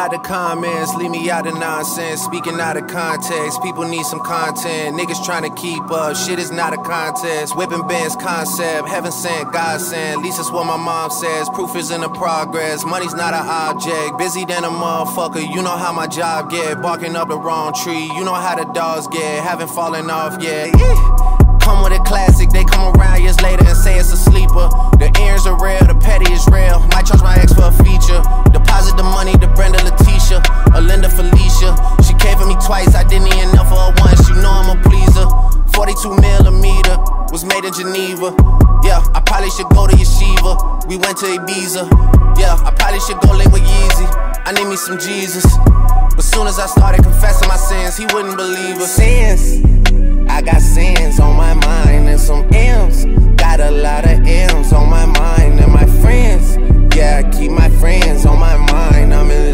out the comments, leave me out of nonsense. Speaking out of context, people need some content. Niggas trying to keep up, shit is not a contest. Whipping bands concept, heaven sent, God sent. At least that's what my mom says, proof is in the progress. Money's not an object, busy than a motherfucker. You know how my job get, barking up the wrong tree. You know how the dogs get, haven't fallen off yet. Come with a classic, they come around years later and say it's a sleeper. The earrings are real, the petty is real. Might charge my ex for a feature. Deposit the money to Brenda Leticia or Linda Felicia. She came for me twice, I didn't even know for her once. You know I'm a pleaser. 42 millimeter, was made in Geneva. Yeah, I probably should go to Yeshiva. We went to Ibiza. Yeah, I probably should go link with Yeezy. I need me some Jesus. But soon as I started confessing my sins, he wouldn't believe us. Sins. I got sins on my mind and some M's. Got a lot of M's on my mind and my friends. Yeah, I keep my friends on my mind. I'm in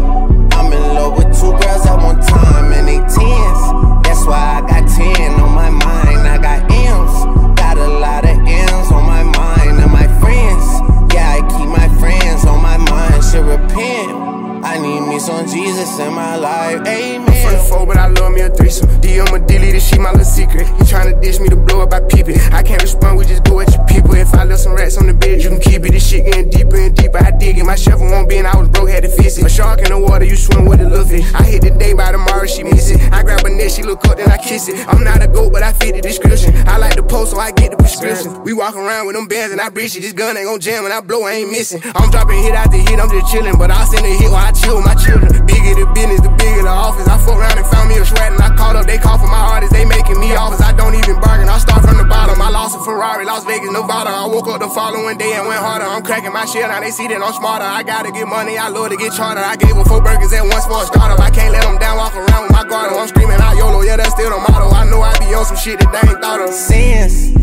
love with 2 girls at one time and they 10s. That's why I got 10 on my mind. I got M's. Got a lot of M's on my mind and my friends. Yeah, I keep my friends on my mind. Should repent. I need me some Jesus in my life, amen. I'm from the 4, but I love me a threesome. DM a dilly, this shit my little secret. He tryna dish me to blow up, I peep it. I can't respond, we just go at your people. If I left some rats on the bed, you can keep it. This shit getting deeper and deeper, I dig it. My shovel won't be and I was broke, had to fix it. A shark in the water, you swim with a little fish. I hit the day, by tomorrow she miss it. I grab her neck, she look up, then I kiss it. I'm not a goat, but I fit the description. I like the post, so I get the prescription. We walk around with them bands and I breach it. This gun ain't gon' jam, when I blow, I ain't missing. I'm dropping hit after hit, I'm just chillin'. But I'll send a hit while I chill with my children. Bigger the business, the bigger the office. I fuck around and found me a sweat and I called up. They call for my artists, they making me offers. I don't even bargain, I start from the bottom. I lost a Ferrari, Las Vegas, Nevada. I woke up the following day and went harder. I'm cracking my shit, now they see that I'm smarter. I gotta get money, I love to get charter. I gave them 4 burgers at once for a startup. I can't let them down, walk around with my guard. I'm screaming out YOLO, yeah, that's still the motto. I know I be on some shit that they ain't thought of. Sins.